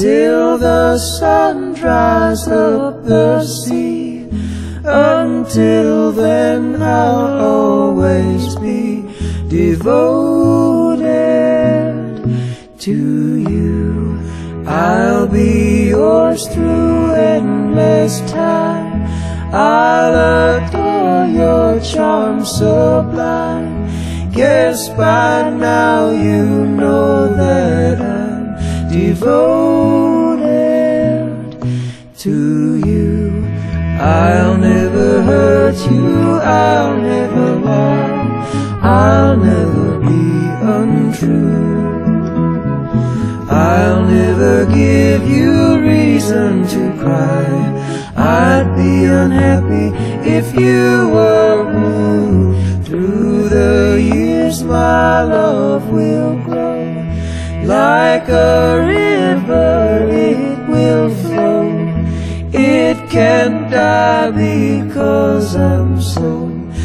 till the sun dries up the sea. Until then I'll always be devoted to you. I'll be yours through endless time. I'll adore your charm sublime. Guess by now you know that I'm devoted to you. I'll never hurt you, I'll never lie, I'll never be untrue. I'll never give you reason to cry. I'd be unhappy if you were blue. Through the years my love will grow. Like a river it will flow. It can't die because I'm so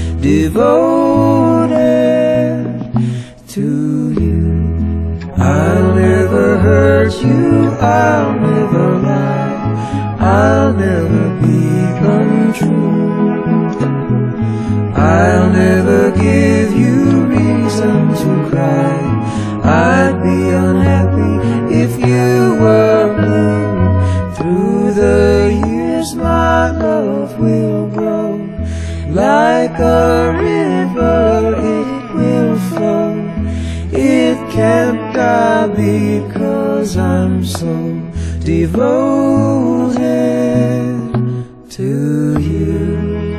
devoted to you. I'll never hurt you, I'll never lie, I'll never be untrue. I'll never give you reason to cry. I'd be unhappy if you were blue. Through the years my love will grow. Like a river it will flow. It can't die because I'm so devoted to you.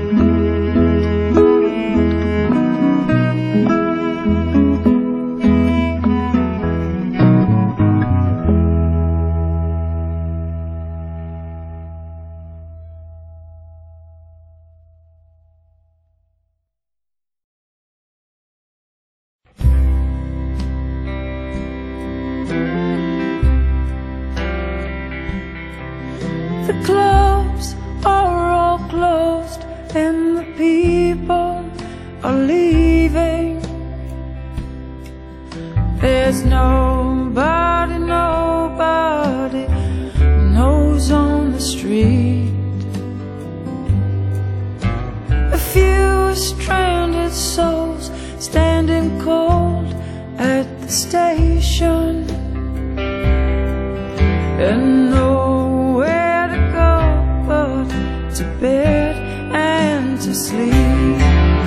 The clubs are all closed and the people are leaving. There's nobody knows on the street. A few stranded souls standing cold at the station, and nowhere to go but to bed and to sleep.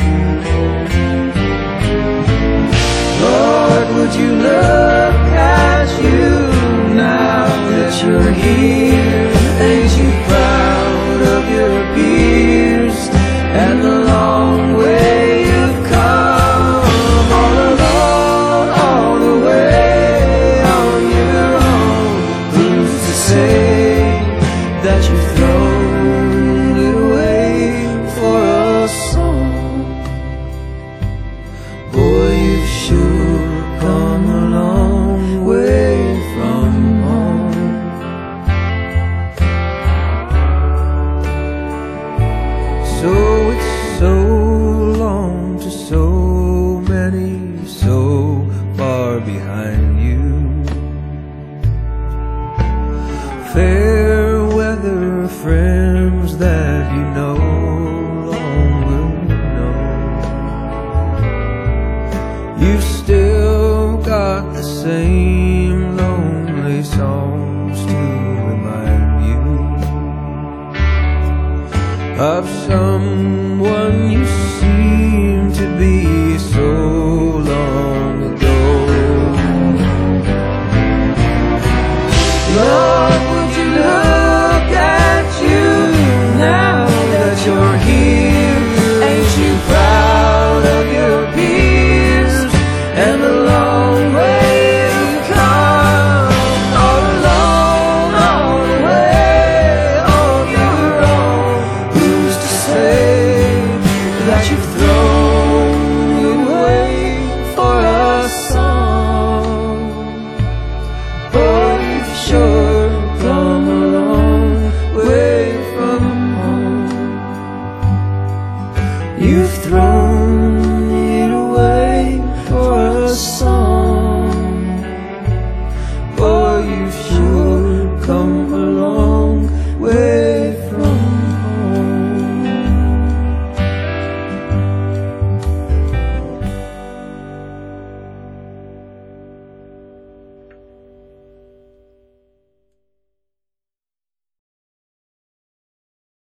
Lord, would you look at you now that you're here? Ain't you proud of your peers and the long way you've come? All alone, all the way on your own. Who's to say that you've thrown it away for a song? Boy, you've sure come a long way from home. So it's so long to so many so far behind you. Fair weather friends that you no longer know. You've still got the same lonely songs to remind you of someone you seem to be so long ago. Lord,